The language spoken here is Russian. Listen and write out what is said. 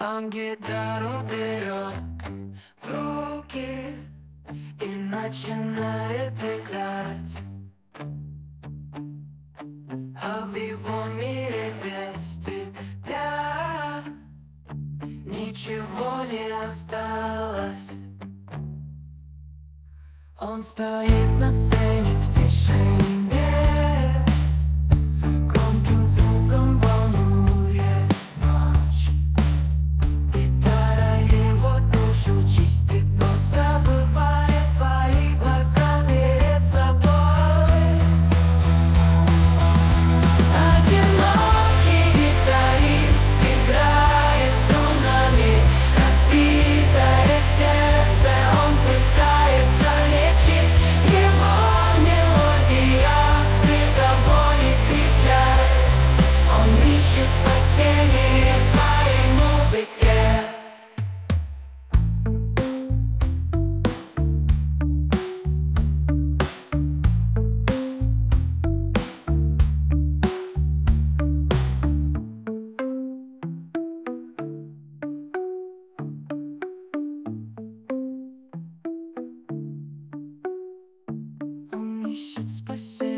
Он гитару берет в руки и начинает играть. А в его мире без тебя ничего не осталось. Он стоит на сцене в тишине, громким звуком волнует ночь. Гитара его душу чистит, но забывает твои глаза перед собой. Одинокий гитарист играет струнами, разбитое сердце он пытается лечить. Его мелодия скрыта боль и печаль. Он ищет спасение в своей музыке. Он ищет спасение.